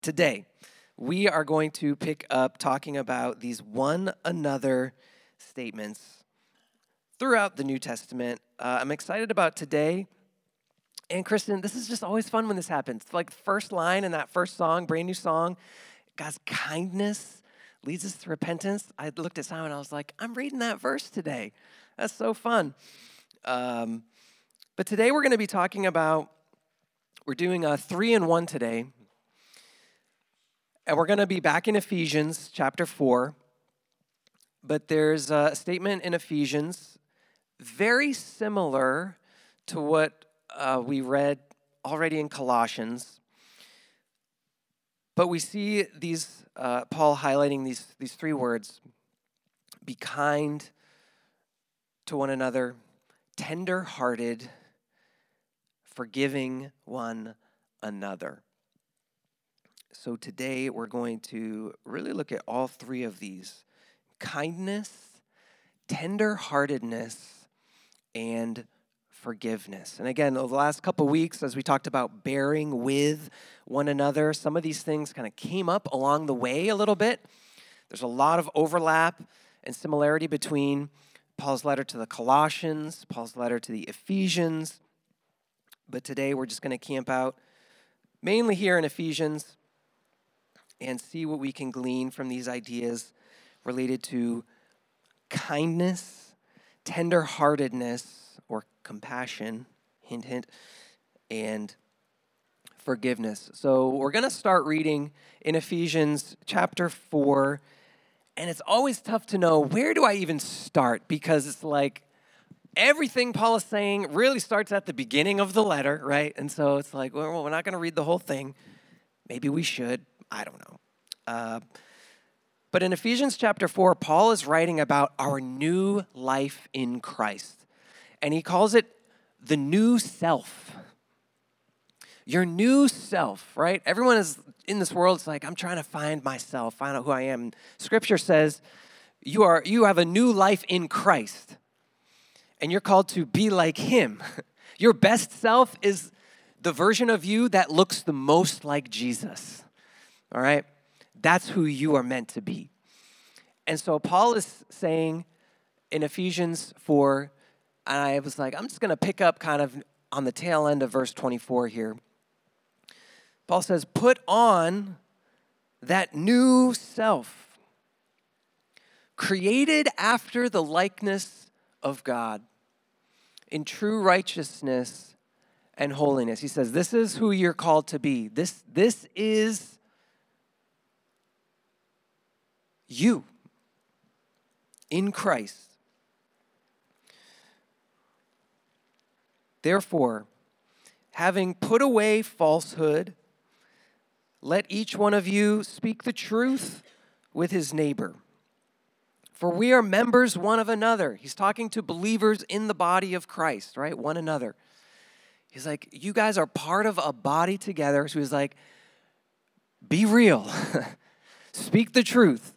Today, we are going to pick up talking about these one another statements throughout the New Testament. I'm excited about today. And Kristen, this is just always fun when this happens. Like the first line in that first song, brand new song, God's kindness leads us to repentance. I looked at Simon and I was like, I'm reading that verse today. That's so fun. But today we're going to be talking about, we're doing a 3-in-1 today. And we're going to be back in Ephesians chapter 4. But there's a statement in Ephesians very similar to what we read already in Colossians. But we see these Paul highlighting these three words: be kind to one another, tender-hearted, forgiving one another. So today we're going to really look at all three of these: kindness, tender-heartedness, and forgiveness. And again, over the last couple weeks, as we talked about bearing with one another, some of these things kind of came up along the way a little bit. There's a lot of overlap and similarity between Paul's letter to the Colossians, Paul's letter to the Ephesians. But today we're just going to camp out mainly here in Ephesians and see what we can glean from these ideas related to kindness, tender-heartedness, or compassion, hint, hint, and forgiveness. So we're going to start reading in Ephesians chapter 4, and it's always tough to know, where do I even start? Because it's like everything Paul is saying really starts at the beginning of the letter, right? And so it's like, well, we're not going to read the whole thing. Maybe we should. I don't know. But in Ephesians chapter 4, Paul is writing about our new life in Christ. And he calls it the new self. Your new self, right? Everyone is in this world, it's like, I'm trying to find myself, find out who I am. Scripture says you have a new life in Christ. And you're called to be like him. Your best self is the version of you that looks the most like Jesus. All right? That's who you are meant to be. And so Paul is saying in Ephesians 4, and I was like, I'm just going to pick up kind of on the tail end of verse 24 here. Paul says, put on that new self, created after the likeness of God, in true righteousness and holiness. He says, this is who you're called to be. This is you in Christ. Therefore, having put away falsehood, let each one of you speak the truth with his neighbor. For we are members one of another. He's talking to believers in the body of Christ, right? One another. He's like, you guys are part of a body together. So he's like, be real. Speak the truth.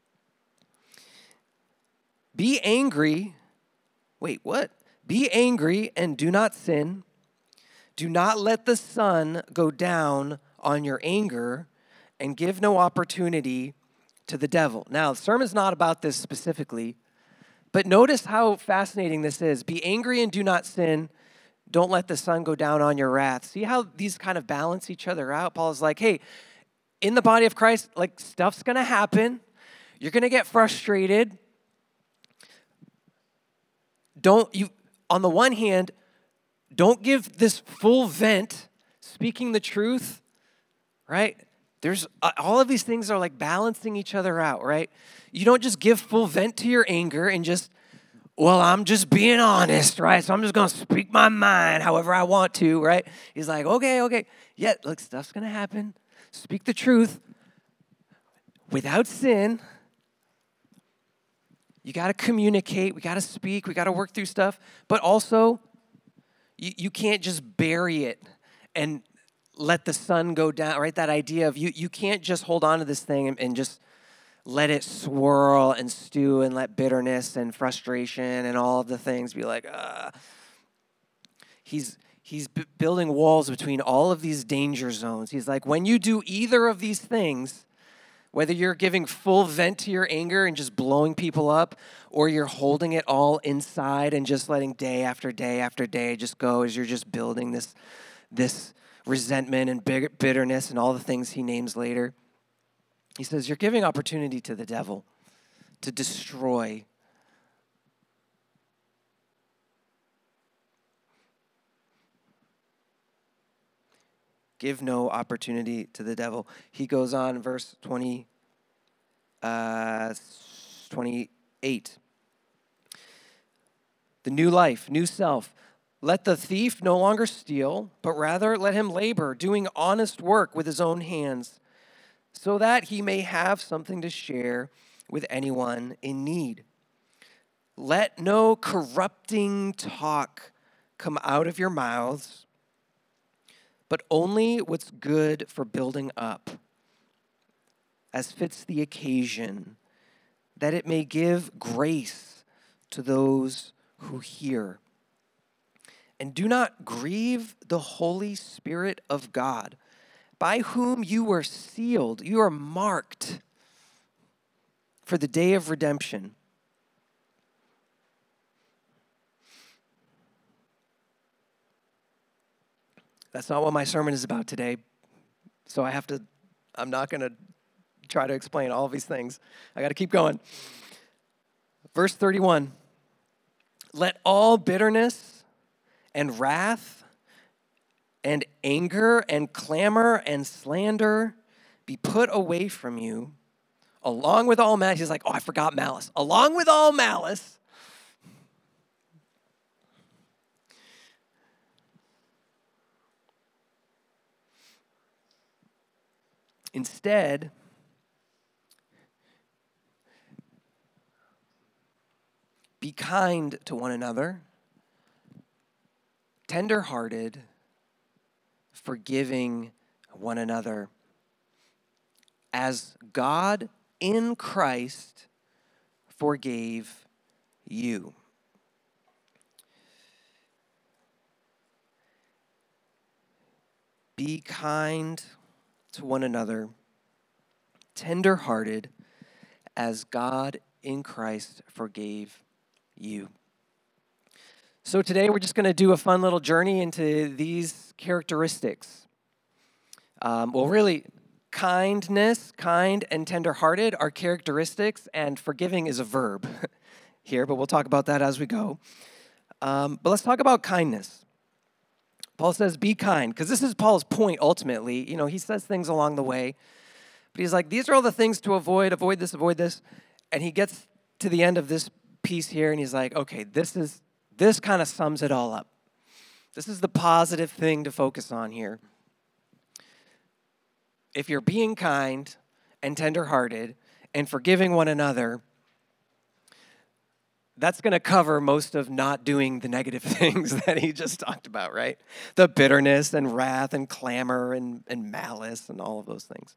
Be angry. Wait, what? Be angry and do not sin. Do not let the sun go down on your anger, and give no opportunity to the devil. Now, the sermon's not about this specifically, but notice how fascinating this is. Be angry and do not sin. Don't let the sun go down on your wrath. See how these kind of balance each other out? Paul is like, hey, in the body of Christ, like, stuff's going to happen. You're going to get frustrated. On the one hand, don't give this full vent, speaking the truth, right? There's all of these things are like balancing each other out, right? You don't just give full vent to your anger and just, well, I'm just being honest, right? So I'm just going to speak my mind however I want to, right? He's like, okay. Yeah, look, stuff's going to happen. Speak the truth without sin. You got to communicate. We got to speak. We got to work through stuff. But also, you can't just bury it and let the sun go down, right? That idea of you can't just hold on to this thing and just let it swirl and stew and let bitterness and frustration and all of the things be like, He's He's building walls between all of these danger zones. He's like, when you do either of these things, whether you're giving full vent to your anger and just blowing people up, or you're holding it all inside and just letting day after day after day just go as you're just building this resentment and bitterness and all the things he names later. He says, you're giving opportunity to the devil to destroy. Give no opportunity to the devil. He goes on, verse 28. The new life, new self. Let the thief no longer steal, but rather let him labor, doing honest work with his own hands, so that he may have something to share with anyone in need. Let no corrupting talk come out of your mouths, but only what's good for building up, as fits the occasion, that it may give grace to those who hear. And do not grieve the Holy Spirit of God, by whom you were sealed, you are marked for the day of redemption. That's not what my sermon is about today. So I'm not going to try to explain all of these things. I got to keep going. Verse 31. Let all bitterness and wrath and anger and clamor and slander be put away from you, along with all malice. He's like, oh, I forgot malice. Along with all malice. Instead, be kind to one another, tender-hearted, forgiving one another, as God in Christ forgave you. Be kind to one another, tender-hearted, as God in Christ forgave you. So today we're just going to do a fun little journey into these characteristics. Really, kindness, kind and tender-hearted are characteristics, and forgiving is a verb here, but we'll talk about that as we go. But let's talk about kindness. Paul says, be kind, because this is Paul's point ultimately. You know, he says things along the way, but he's like, these are all the things to avoid this. And he gets to the end of this piece here, and he's like, okay, this kind of sums it all up. This is the positive thing to focus on here. If you're being kind and tenderhearted and forgiving one another, that's going to cover most of not doing the negative things that he just talked about, right? The bitterness and wrath and clamor and malice and all of those things.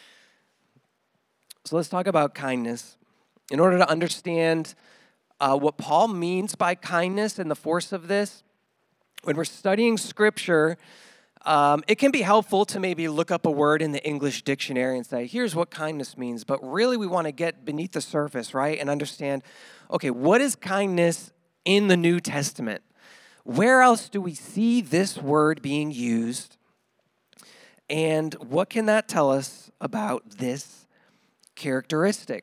So let's talk about kindness. In order to understand what Paul means by kindness and the force of this, when we're studying Scripture, it can be helpful to maybe look up a word in the English dictionary and say, here's what kindness means. But really, we want to get beneath the surface, right? And understand, okay, what is kindness in the New Testament? Where else do we see this word being used? And what can that tell us about this characteristic?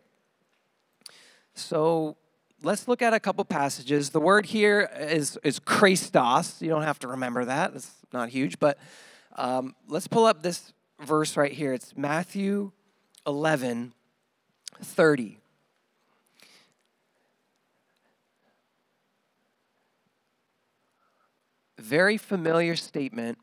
So let's look at a couple passages. The word here is Christos. You don't have to remember that. It's not huge. But let's pull up this verse right here. It's Matthew 11:30. Very familiar statement.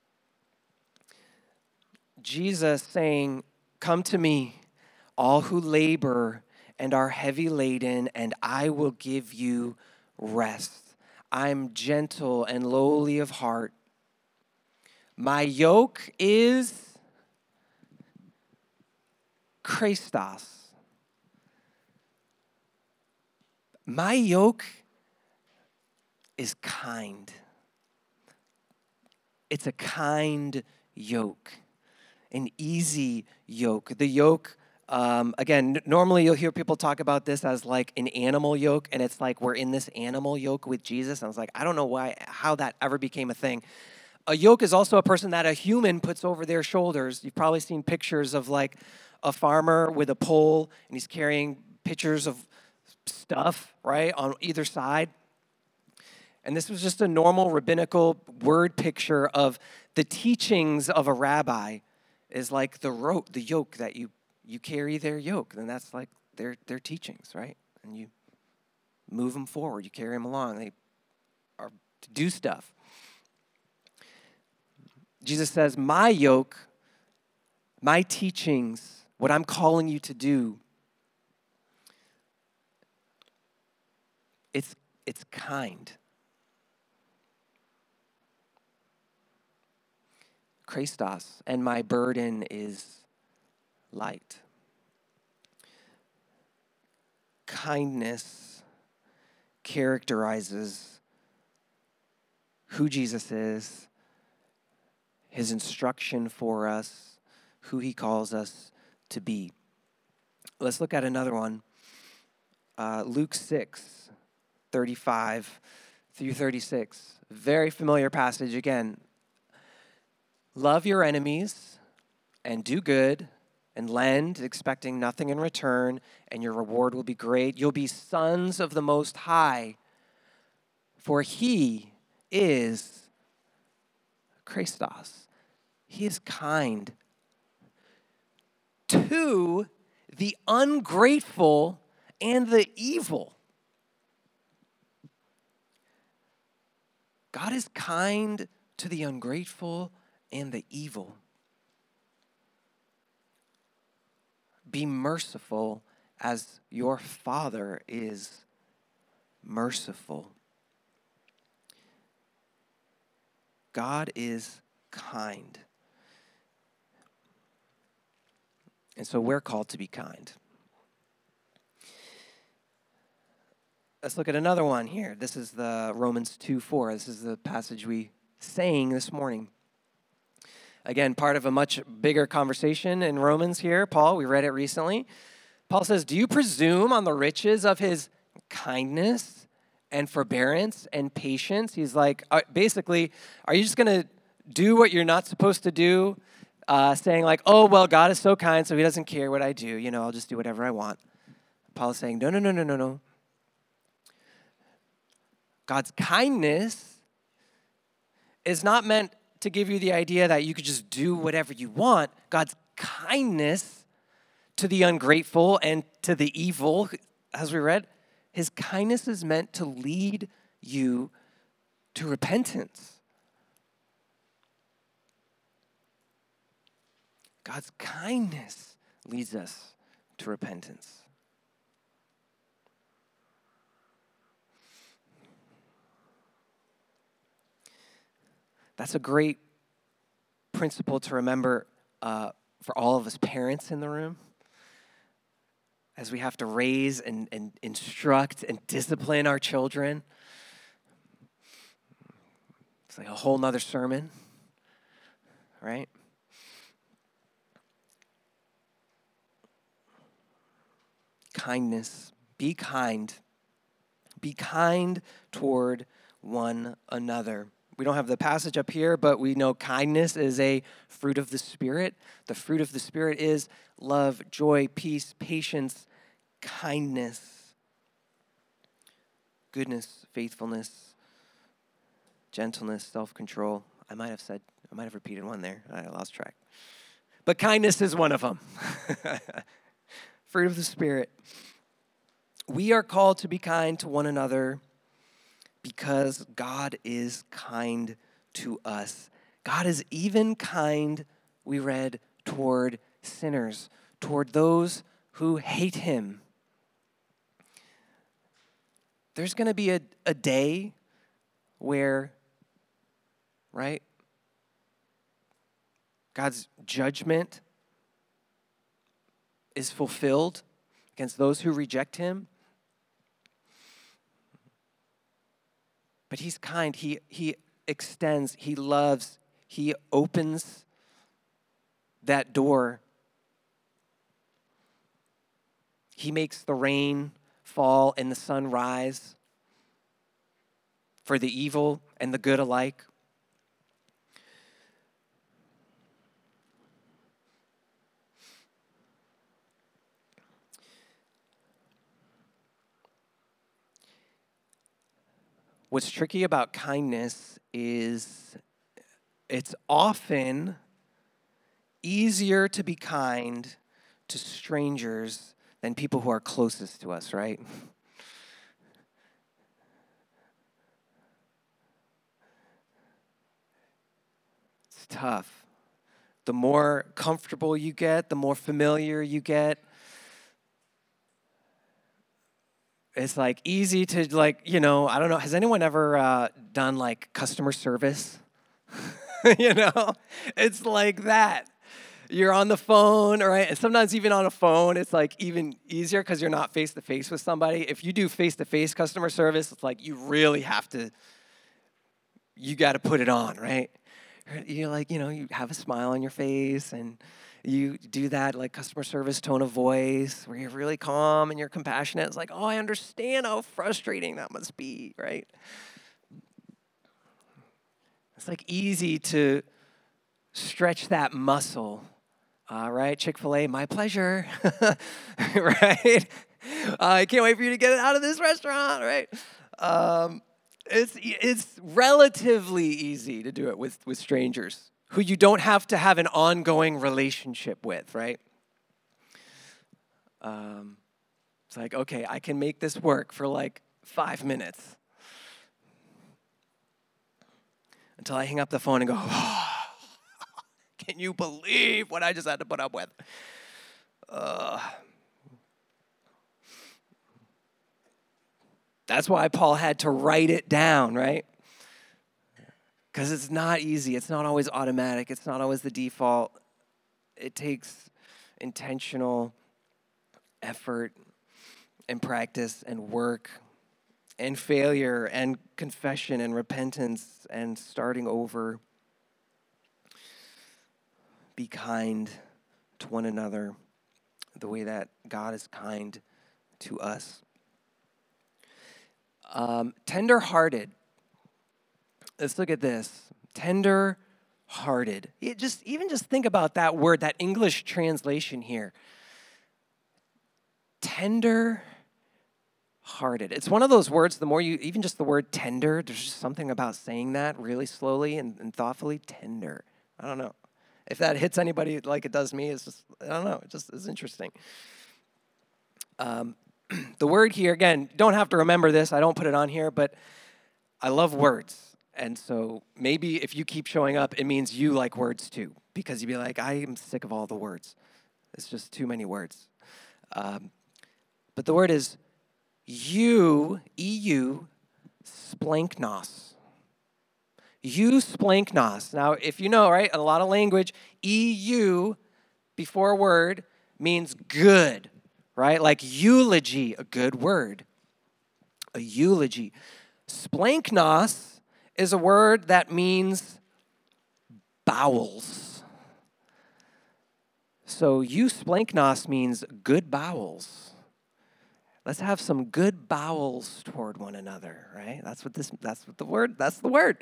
Jesus saying, come to me, all who labor and are heavy laden, and I will give you rest. I'm gentle and lowly of heart. My yoke is Christos. My yoke is kind. It's a kind yoke, an easy yoke. The yoke, again, normally you'll hear people talk about this as like an animal yoke, and it's like we're in this animal yoke with Jesus. And I was like, I don't know how that ever became a thing. A yoke is also a person that a human puts over their shoulders. You've probably seen pictures of like a farmer with a pole, and he's carrying pitchers of stuff, right, on either side. And this was just a normal rabbinical word picture of the teachings of a rabbi is like the yoke that you carry their yoke. And that's like their teachings, right? And you move them forward. You carry them along. They are to do stuff. Jesus says, my yoke, my teachings, what I'm calling you to do, it's kind. Christos, and my burden is light. Kindness characterizes who Jesus is, his instruction for us, who he calls us to be. Let's look at another one. Luke 6, 35 through 36. Very familiar passage again. Love your enemies and do good and lend, expecting nothing in return, and your reward will be great. You'll be sons of the Most High, for he is Christos. He is kind to the ungrateful and the evil. God is kind to the ungrateful and the evil. Be merciful as your Father is merciful. God is kind. And so we're called to be kind. Let's look at another one here. This is the Romans 2:4. This is the passage we sang this morning. Again, part of a much bigger conversation in Romans here. Paul, we read it recently. Paul says, do you presume on the riches of his kindness and forbearance and patience? He's like, basically, are you just going to do what you're not supposed to do? Saying like, oh, well, God is so kind, so he doesn't care what I do. I'll just do whatever I want. Paul is saying, no. God's kindness is not meant to give you the idea that you could just do whatever you want. God's kindness to the ungrateful and to the evil, as we read, his kindness is meant to lead you to repentance. God's kindness leads us to repentance. That's a great principle to remember for all of us parents in the room as we have to raise and instruct and discipline our children. It's like a whole nother sermon, right? Kindness. Be kind. Be kind toward one another. We don't have the passage up here, but we know kindness is a fruit of the Spirit. The fruit of the Spirit is love, joy, peace, patience, kindness, goodness, faithfulness, gentleness, self-control. I might have repeated one there. I lost track. But kindness is one of them. Fruit of the Spirit. We are called to be kind to one another because God is kind to us. God is even kind, we read, toward sinners, toward those who hate him. There's going to be a day where, right, God's judgment is fulfilled against those who reject him. But he's kind. He extends. He loves. He opens that door. He makes the rain fall and the sun rise for the evil and the good alike. What's tricky about kindness is it's often easier to be kind to strangers than people who are closest to us, right? It's tough. The more comfortable you get, the more familiar you get, it's like easy to like, I don't know, has anyone ever done like customer service? It's like that. You're on the phone, right? And sometimes even on a phone, it's like even easier because you're not face to face with somebody. If you do face to face customer service, it's like you really you got to put it on, right? You're like, you have a smile on your face and you do that like customer service tone of voice where you're really calm and you're compassionate. It's like, oh, I understand how frustrating that must be, right? It's like easy to stretch that muscle, right? Chick-fil-A, my pleasure, right? I can't wait for you to get it out of this restaurant, right? It's relatively easy to do it with strangers who you don't have to have an ongoing relationship with, right? It's like, okay, I can make this work for like 5 minutes until I hang up the phone and go, oh, can you believe what I just had to put up with? That's why Paul had to write it down, right? Because it's not easy. It's not always automatic. It's not always the default. It takes intentional effort and practice and work and failure and confession and repentance and starting over. Be kind to one another the way that God is kind to us. Tender-hearted. Let's look at this. Tender-hearted. Even just think about that word, that English translation here. Tender-hearted. It's one of those words, the more even just the word tender, there's just something about saying that really slowly and thoughtfully. Tender. I don't know. If that hits anybody like it does me, it's just, I don't know, it just is interesting. The word here, again, don't have to remember this. I don't put it on here, but I love words. And so maybe if you keep showing up, it means you like words too, because you'd be like, I am sick of all the words. It's just too many words. But the word is EU, splanknos. Splanknos. Now, if you know, right, a lot of language, EU before a word means good, right? Like eulogy, a good word. A eulogy. Splanknos is a word that means bowels. So splanknos means good bowels. Let's have some good bowels toward one another, right? That's the word.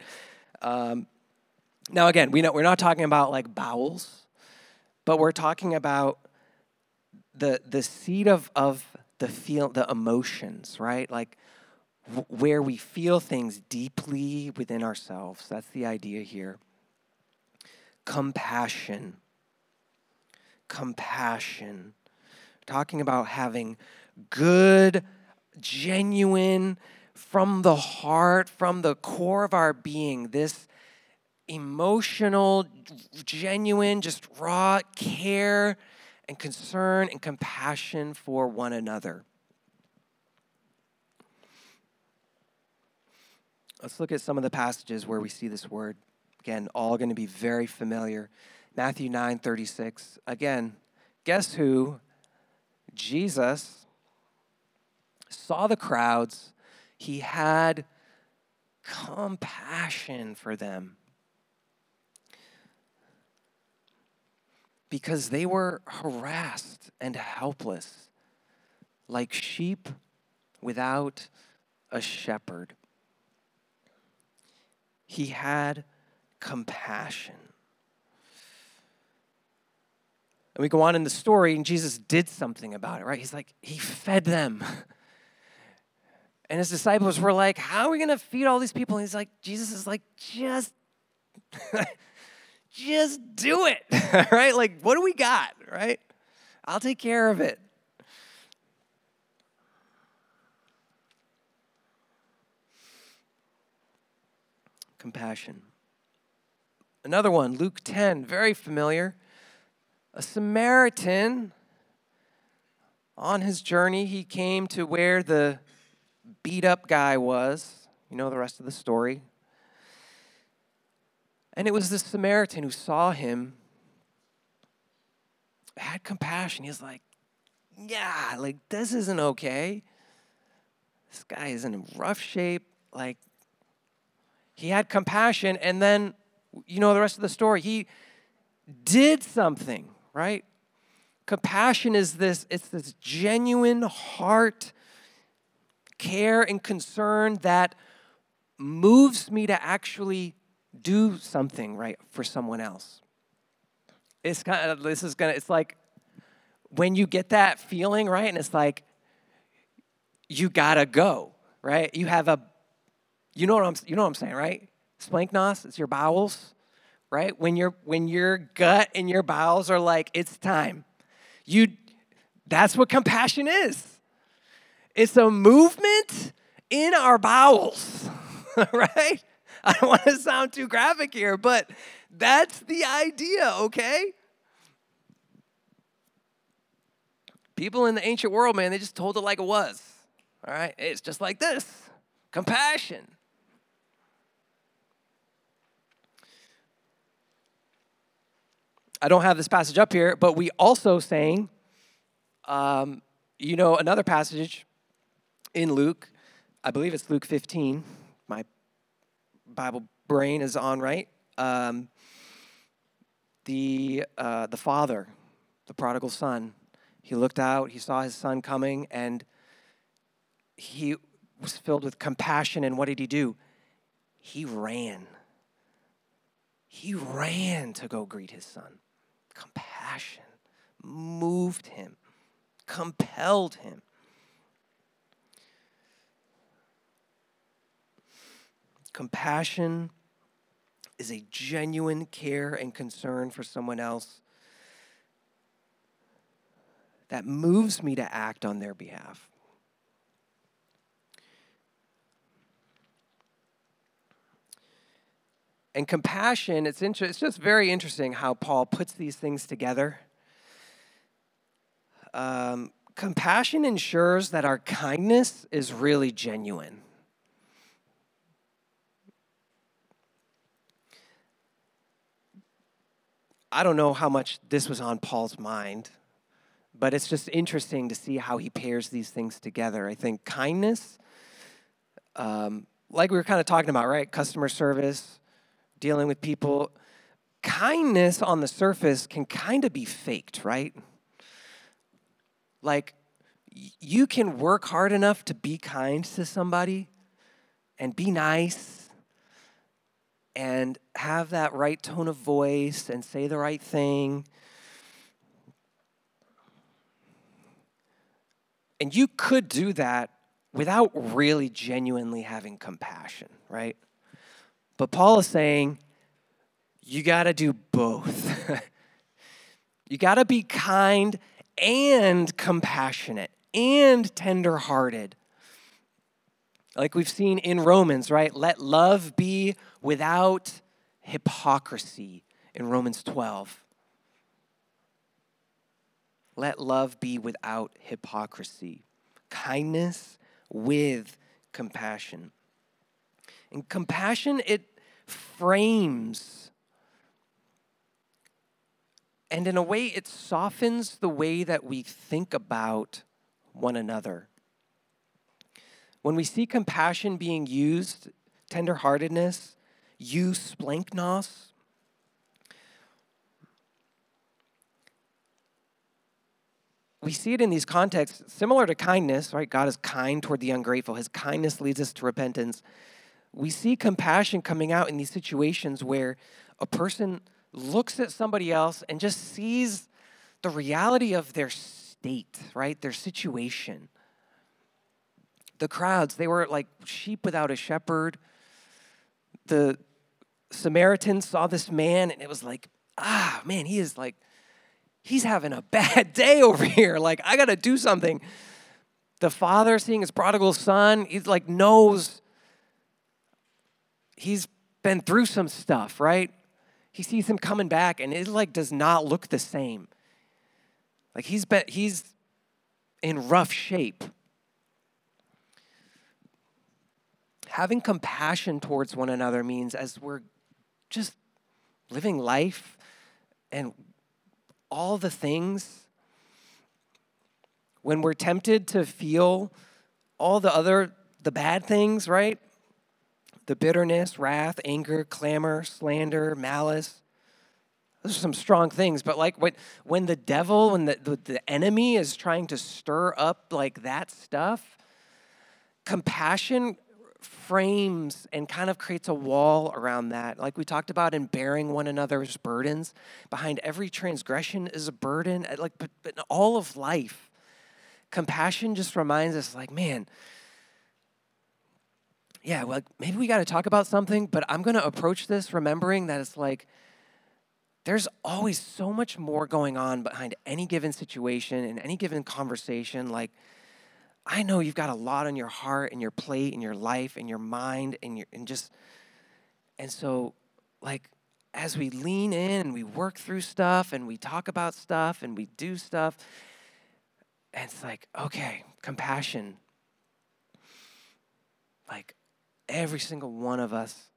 Now again, we're not talking about like bowels, but we're talking about the seed of the emotions, right? Like where we feel things deeply within ourselves. That's the idea here. Compassion. Talking about having good, genuine, from the heart, from the core of our being, this emotional, genuine, just raw care and concern and compassion for one another. Let's look at some of the passages where we see this word. Again, all going to be very familiar. Matthew 9:36. Again, guess who? Jesus saw the crowds. He had compassion for them. because they were harassed and helpless, like sheep without a shepherd. He had compassion. And we go on in the story, and Jesus did something about it, right? He fed them. And his disciples were like, how are we going to feed all these people? And Jesus is like, just do it, right? Like, what do we got, right? I'll take care of it. Compassion. Another one, Luke 10, very familiar. A Samaritan, on his journey, he came to where the beat up guy was. You know the rest of the story. And it was the Samaritan who saw him, had compassion. He was like, yeah, like, this isn't okay. This guy is in rough shape. Like, he had compassion, and then, you know the rest of the story. He did something, right? Compassion is this genuine heart care and concern that moves me to actually do something right for someone else. It's like when you get that feeling, right? And it's like you gotta go, right? You know what I'm saying, right? Splanknos, it's your bowels, right? When your gut and your bowels are like, it's time. That's what compassion is. It's a movement in our bowels, right? I don't want to sound too graphic here, but that's the idea, okay? People in the ancient world, man, they just told it like it was, all right? It's just like this, compassion. I don't have this passage up here, but we also sang, another passage in Luke. I believe it's Luke 15. My Bible brain is on right. The father, the prodigal son, he looked out, he saw his son coming, and he was filled with compassion. And what did he do? He ran. He ran to go greet his son. Compassion moved him, compelled him. Compassion is a genuine care and concern for someone else that moves me to act on their behalf. And compassion, it's just very interesting how Paul puts these things together. Compassion ensures that our kindness is really genuine. I don't know how much this was on Paul's mind, but it's just interesting to see how he pairs these things together. I think kindness, like we were kind of talking about, right? Customer service, dealing with people. Kindness on the surface can kind of be faked, right? Like, you can work hard enough to be kind to somebody and be nice and have that right tone of voice and say the right thing. And you could do that without really genuinely having compassion, right? But Paul is saying, you got to do both. You got to be kind and compassionate and tenderhearted. Like we've seen in Romans, right? Let love be without hypocrisy in Romans 12. Let love be without hypocrisy. Kindness with compassion. And compassion, it frames, and in a way, it softens the way that we think about one another. When we see compassion being used, tenderheartedness, eusplanchnos, we see it in these contexts, similar to kindness, right? God is kind toward the ungrateful. His kindness leads us to repentance. We see compassion coming out in these situations where a person looks at somebody else and just sees the reality of their state, right? Their situation. The crowds, they were like sheep without a shepherd. The Samaritans saw this man and it was like, man, he's having a bad day over here. Like, I got to do something. The father seeing his prodigal son, he's like knows he's been through some stuff, right? He sees him coming back and it like does not look the same. Like he's in rough shape. Having compassion towards one another means as we're just living life and all the things, when we're tempted to feel all the bad things, right? The bitterness, wrath, anger, clamor, slander, malice. Those are some strong things, but like when the devil, when the enemy is trying to stir up like that stuff, compassion frames and kind of creates a wall around that. Like we talked about in bearing one another's burdens. Behind every transgression is a burden. But in all of life, compassion just reminds us like, man, yeah, well, maybe we got to talk about something, but I'm going to approach this remembering that it's like, there's always so much more going on behind any given situation and any given conversation. Like, I know you've got a lot on your heart and your plate and your life and your mind and so like as we lean in and we work through stuff and we talk about stuff and we do stuff, and it's like, okay, compassion. Like every single one of us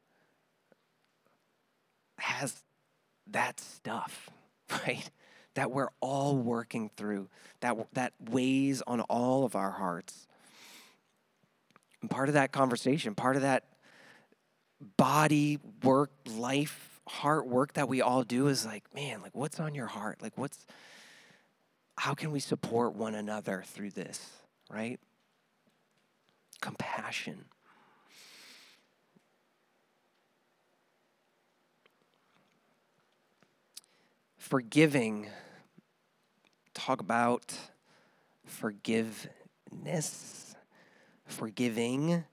has that stuff, right? That we're all working through, that weighs on all of our hearts. And part of that conversation, part of that body work, life, heart work that we all do is like, man, like what's on your heart? Like how can we support one another through this, right? Compassion. Forgiving. Talk about forgiveness, forgiving.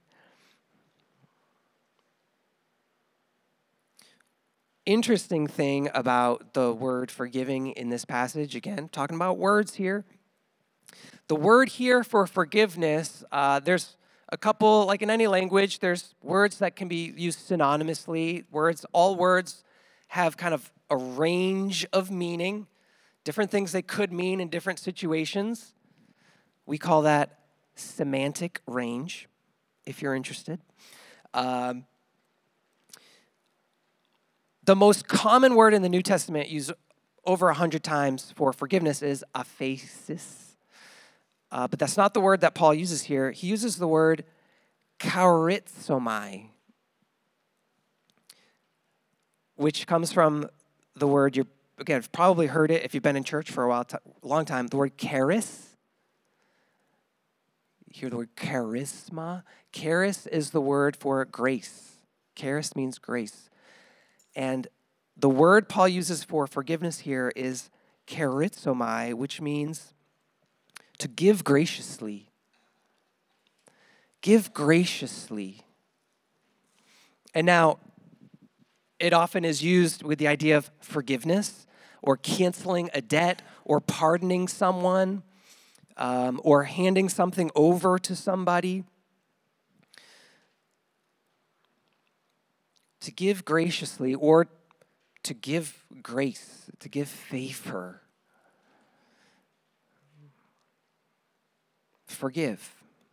Interesting thing about the word forgiving in this passage, again, talking about words here. The word here for forgiveness, there's a couple, like in any language, there's words that can be used synonymously. All words have kind of a range of meaning, different things they could mean in different situations. We call that semantic range, if you're interested. The most common word in the New Testament used over 100 times for forgiveness is aphesis. But that's not the word that Paul uses here. He uses the word charizomai, which comes from the word, you've probably heard it if you've been in church for a long time, the word charis. You hear the word charisma. Charis is the word for grace. Charis means grace. And the word Paul uses for forgiveness here is charizomai, which means to give graciously. Give graciously. And now, it often is used with the idea of forgiveness or canceling a debt or pardoning someone or handing something over to somebody. To give graciously or to give grace, to give favor. Forgive.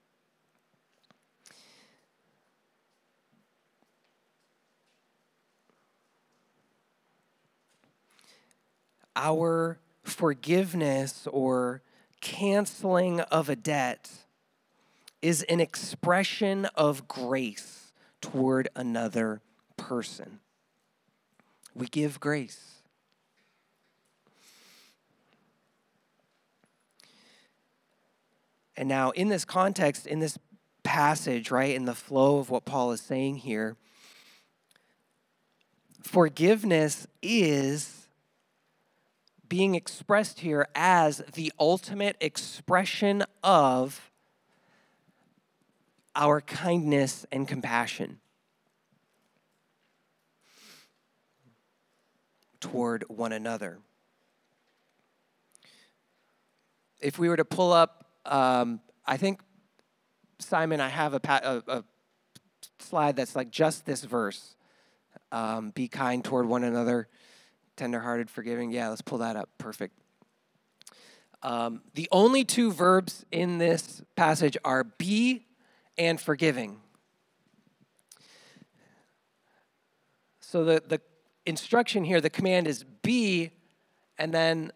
Our forgiveness or canceling of a debt is an expression of grace toward another person. We give grace. And now in this context, in this passage, right, in the flow of what Paul is saying here, forgiveness is being expressed here as the ultimate expression of our kindness and compassion toward one another. If we were to pull up, I think, Simon, I have a slide that's like just this verse. Be kind toward one another, tenderhearted, forgiving. Yeah, let's pull that up. Perfect. The only two verbs in this passage are be and forgiving. So the instruction here, the command is be, and then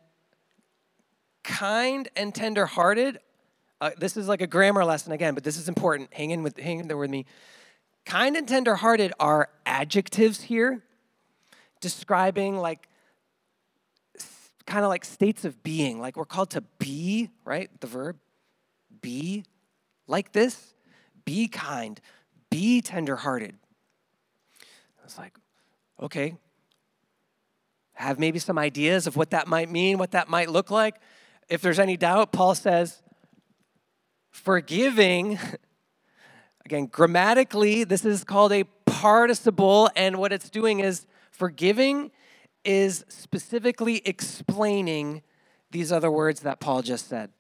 kind and tenderhearted. This is like a grammar lesson again, but this is important. Hang in there with me. Kind and tenderhearted are adjectives here, describing like kind of like states of being. Like we're called to be, right? The verb be like this. Be kind. Be tenderhearted. It's like, okay. Have maybe some ideas of what that might mean, what that might look like. If there's any doubt, Paul says, forgiving. Again, grammatically, this is called a participle, and what it's doing is forgiving is specifically explaining these other words that Paul just said.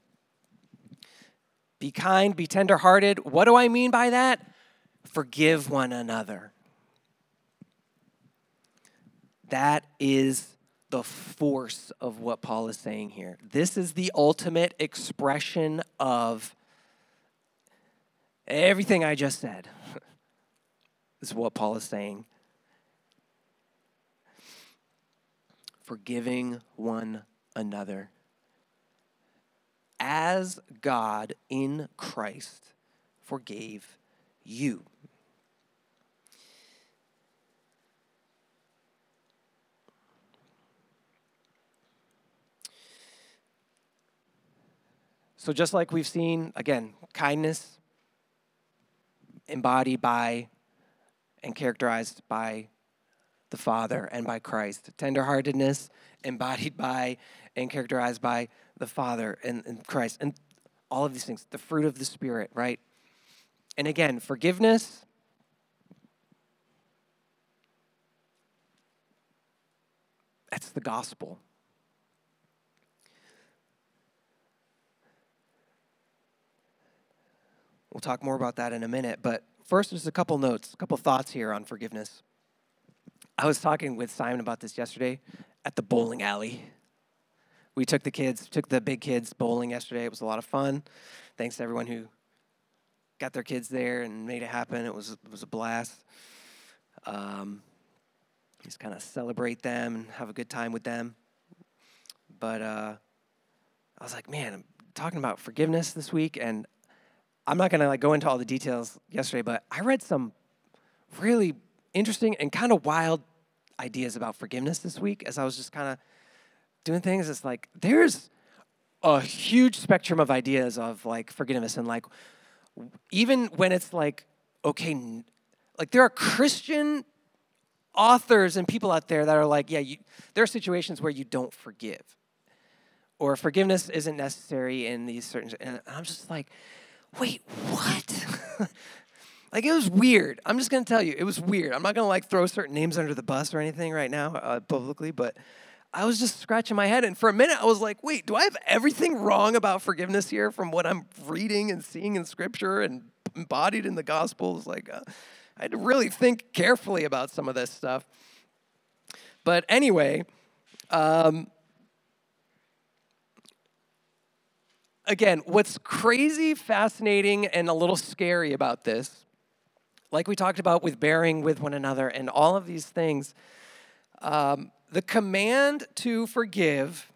Be kind, be tenderhearted. What do I mean by that? Forgive one another. That is the force of what Paul is saying here. This is the ultimate expression of everything I just said. This is what Paul is saying. Forgiving one another as God in Christ forgave you. So just like we've seen, again, kindness embodied by and characterized by the Father and by Christ. Tenderheartedness embodied by and characterized by the Father and Christ. And all of these things, the fruit of the Spirit, right? And again, forgiveness, that's the gospel. We'll talk more about that in a minute, but first, just a couple notes, a couple thoughts here on forgiveness. I was talking with Simon about this yesterday at the bowling alley. We took the big kids bowling yesterday. It was a lot of fun. Thanks to everyone who got their kids there and made it happen. It was a blast. Just kind of celebrate them and have a good time with them. But I was like, man, I'm talking about forgiveness this week, and I'm not going to go into all the details yesterday, but I read some really interesting and kind of wild ideas about forgiveness this week as I was just kind of doing things. It's like there's a huge spectrum of ideas of like forgiveness, and like even when it's like, okay, like there are Christian authors and people out there that are like, yeah, there are situations where you don't forgive, or forgiveness isn't necessary in these certain, and I'm just like, wait, what? Like, it was weird. I'm just going to tell you, it was weird. I'm not going to, like, throw certain names under the bus or anything right now publicly, but I was just scratching my head. And for a minute, I was like, wait, do I have everything wrong about forgiveness here from what I'm reading and seeing in Scripture and embodied in the Gospels? Like, I had to really think carefully about some of this stuff. But anyway, again, what's crazy, fascinating, and a little scary about this, like we talked about with bearing with one another and all of these things, the command to forgive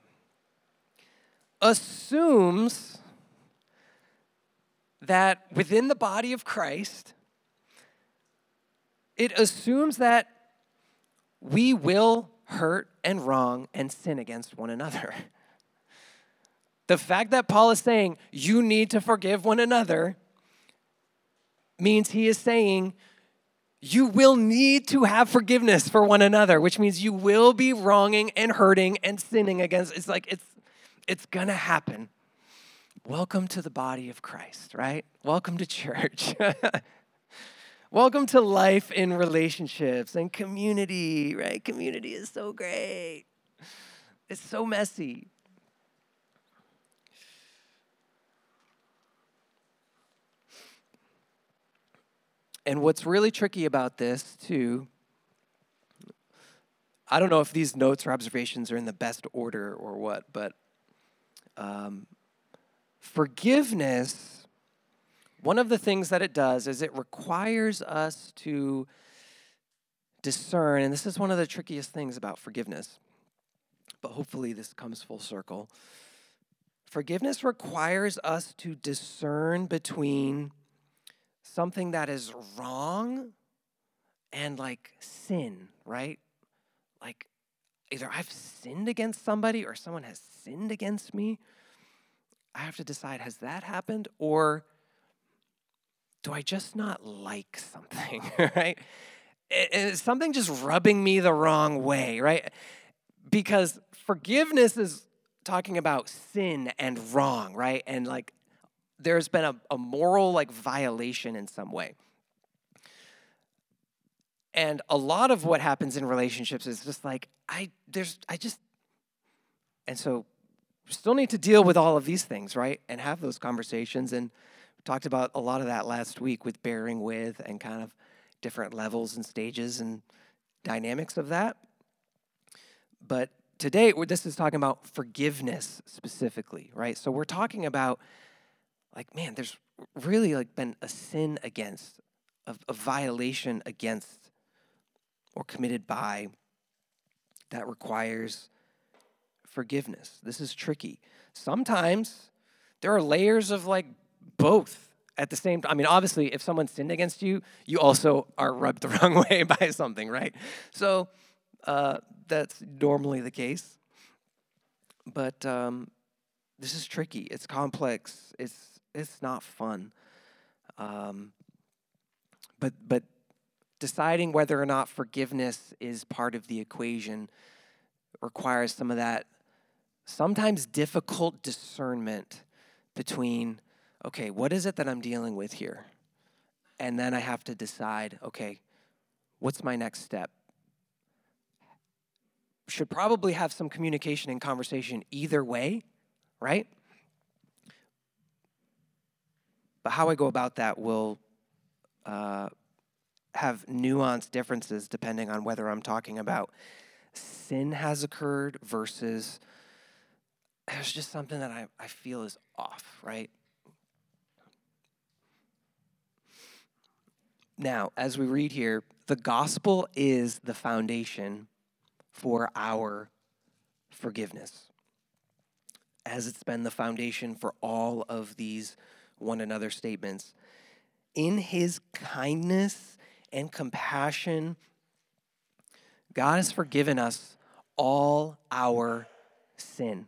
assumes that within the body of Christ, it assumes that we will hurt and wrong and sin against one another. The fact that Paul is saying you need to forgive one another means he is saying you will need to have forgiveness for one another, which means you will be wronging and hurting and sinning against. It's going to happen. Welcome to the body of Christ, right? Welcome to church. Welcome to life in relationships and community, right? Community is so great. It's so messy. And what's really tricky about this, too, I don't know if these notes or observations are in the best order or what, but forgiveness, one of the things that it does is it requires us to discern, and this is one of the trickiest things about forgiveness, but hopefully this comes full circle. Forgiveness requires us to discern between something that is wrong and like sin, right? Like either I've sinned against somebody or someone has sinned against me. I have to decide, has that happened? Or do I just not like something, right? Is something just rubbing me the wrong way, right? Because forgiveness is talking about sin and wrong, right? And like there's been a moral like violation in some way. And a lot of what happens in relationships is just like, and so we still need to deal with all of these things, right? And have those conversations. And we talked about a lot of that last week with bearing with and kind of different levels and stages and dynamics of that. But today, this is talking about forgiveness specifically, right? So we're talking about like, man, there's really like been a sin against, a violation against or committed by that requires forgiveness. This is tricky. Sometimes there are layers of like both at the same time. I mean, obviously, if someone sinned against you, you also are rubbed the wrong way by something, right? So that's normally the case. But this is tricky. It's complex. It's not fun. But deciding whether or not forgiveness is part of the equation requires some of that sometimes difficult discernment between, okay, what is it that I'm dealing with here? And then I have to decide, okay, what's my next step? Should probably have some communication and conversation either way, right? But how I go about that will have nuanced differences depending on whether I'm talking about sin has occurred versus there's just something that I feel is off, right? Now, as we read here, the gospel is the foundation for our forgiveness, as it's been the foundation for all of these one another statements. In his kindness and compassion, God has forgiven us all our sin.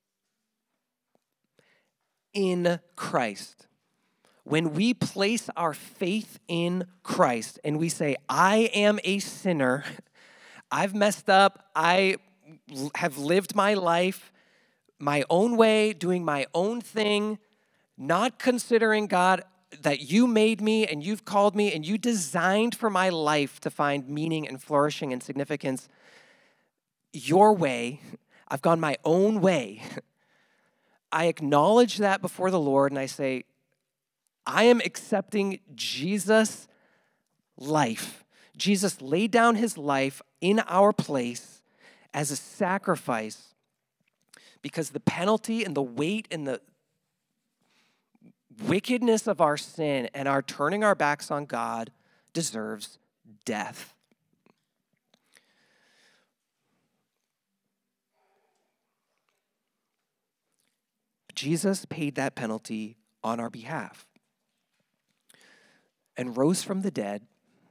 In Christ. When we place our faith in Christ and we say, I am a sinner, I've messed up, I have lived my life my own way, doing my own thing, not considering, God, that you made me and you've called me and you designed for my life to find meaning and flourishing and significance your way. I've gone my own way. I acknowledge that before the Lord and I say, I am accepting Jesus' life. Jesus laid down his life in our place as a sacrifice because the penalty and the weight and the wickedness of our sin and our turning our backs on God deserves death. Jesus paid that penalty on our behalf and rose from the dead.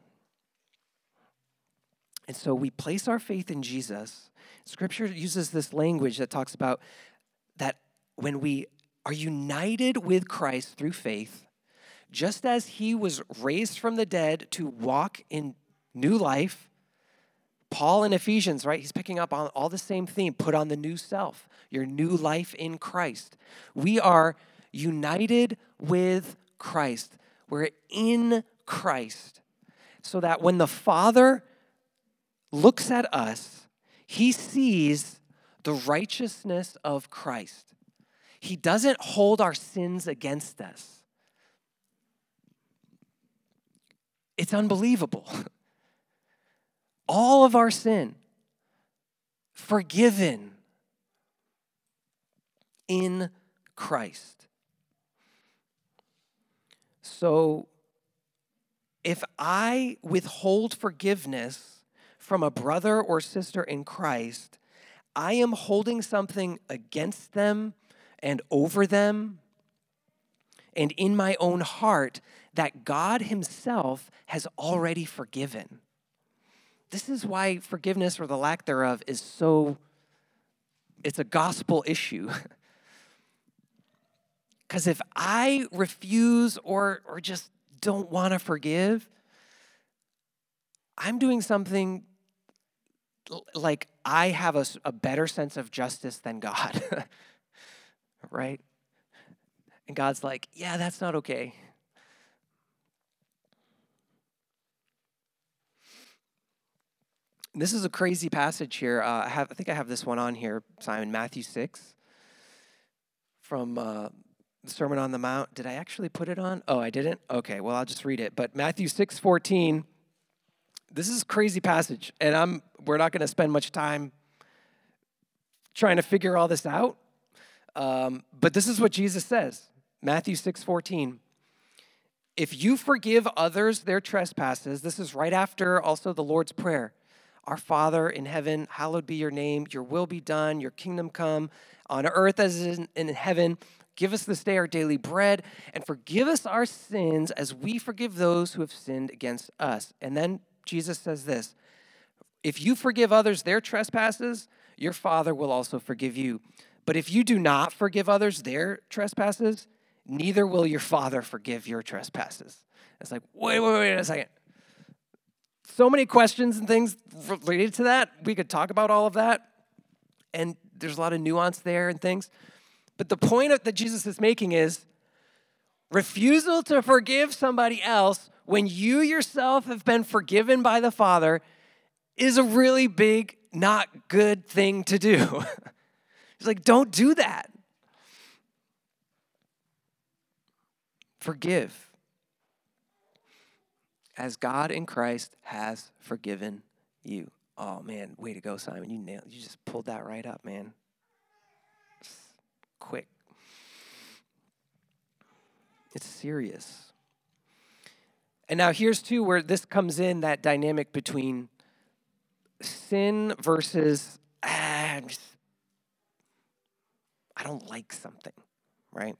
And so we place our faith in Jesus. Scripture uses this language that talks about that when we are united with Christ through faith, just as he was raised from the dead to walk in new life, Paul in Ephesians, right? He's picking up on all the same theme. Put on the new self, your new life in Christ. We are united with Christ. We're in Christ. So that when the Father looks at us, he sees the righteousness of Christ. He doesn't hold our sins against us. It's unbelievable. All of our sin forgiven in Christ. So if I withhold forgiveness from a brother or sister in Christ, I am holding something against them and over them and in my own heart that God himself has already forgiven. This is why forgiveness or the lack thereof is it's a gospel issue. Because if I refuse or just don't want to forgive, I'm doing something like I have a better sense of justice than God, right? And God's like, yeah, that's not okay. This is a crazy passage here. I think I have this one on here, Simon, Matthew 6, from the Sermon on the Mount. Did I actually put it on? Oh, I didn't? Okay, well, I'll just read it. But Matthew 6:14, this is a crazy passage, and we're not going to spend much time trying to figure all this out. But this is what Jesus says, Matthew 6:14. If you forgive others their trespasses, this is right after also the Lord's Prayer. Our Father in heaven, hallowed be your name. Your will be done. Your kingdom come on earth as it is in heaven. Give us this day our daily bread, and forgive us our sins as we forgive those who have sinned against us. And then Jesus says this, if you forgive others their trespasses, your Father will also forgive you. But if you do not forgive others their trespasses, neither will your Father forgive your trespasses. It's like, wait a second. So many questions and things related to that. We could talk about all of that. And there's a lot of nuance there and things. But the point that Jesus is making is refusal to forgive somebody else when you yourself have been forgiven by the Father is a really big, not good thing to do. He's like, don't do that. Forgive as God in Christ has forgiven you. Oh, man, way to go, Simon. You just pulled that right up, man. Just quick. It's serious. And now here's, too, where this comes in, that dynamic between sin versus, I don't like something, right?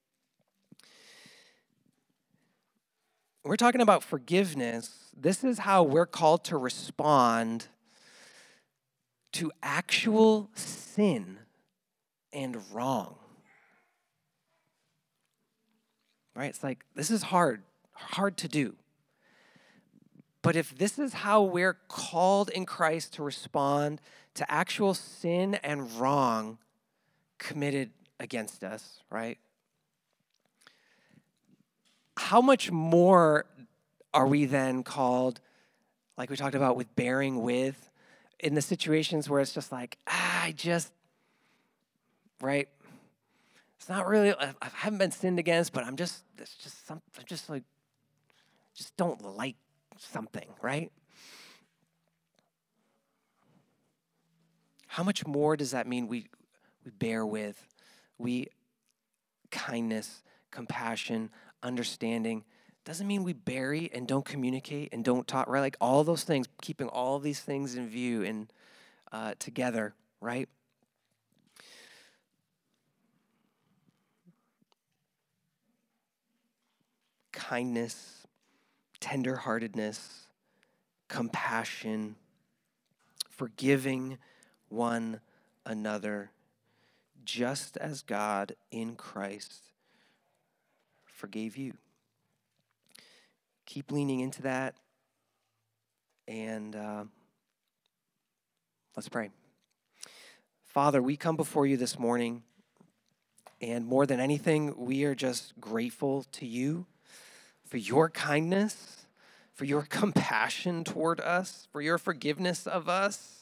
We're talking about forgiveness. This is how we're called to respond to actual sin and wrong. Right? It's like, this is hard to do. But if this is how we're called in Christ to respond to actual sin and wrong committed against us, right? How much more are we then called, like we talked about with bearing with, in the situations where it's just like, right? It's not really, I haven't been sinned against, but just don't like something, right? How much more does that mean we bear with? Kindness, compassion, understanding, doesn't mean we bury and don't communicate and don't talk, right? Like all those things, keeping all of these things in view and together, right? Kindness, tenderheartedness, compassion, forgiving one another, just as God in Christ forgave you. Keep leaning into that, and let's pray. Father, we come before you this morning, and more than anything, we are just grateful to you for your kindness, for your compassion toward us, for your forgiveness of us.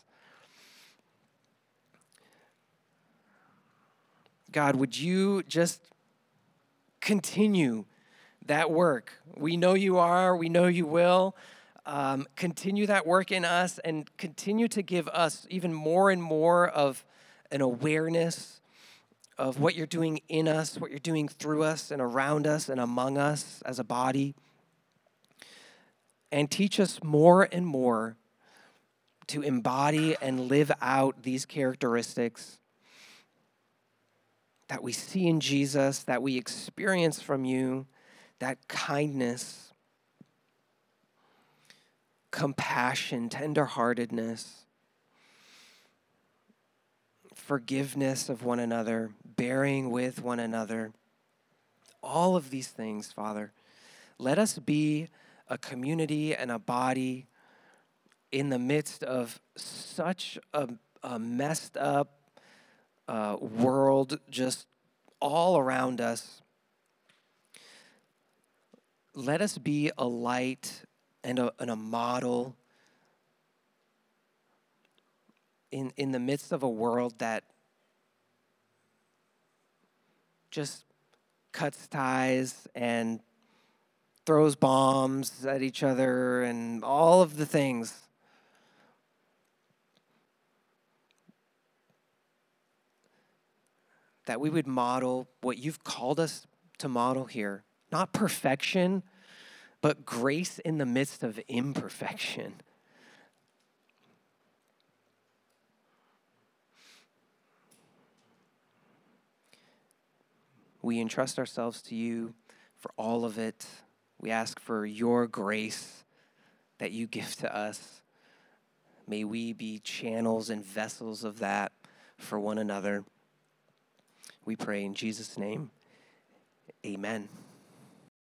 God, would you just continue that work? We know you are, we know you will. Continue that work in us and continue to give us even more and more of an awareness of what you're doing in us, what you're doing through us and around us and among us as a body. And teach us more and more to embody and live out these characteristics that we see in Jesus, that we experience from you, that kindness, compassion, tenderheartedness, forgiveness of one another, bearing with one another. All of these things, Father, let us be a community and a body in the midst of such a messed up world just all around us. Let us be a light and a model in the midst of a world that just cuts ties and throws bombs at each other and all of the things. That we would model what you've called us to model here. Not perfection, but grace in the midst of imperfection. We entrust ourselves to you for all of it. We ask for your grace that you give to us. May we be channels and vessels of that for one another. We pray in Jesus' name, amen.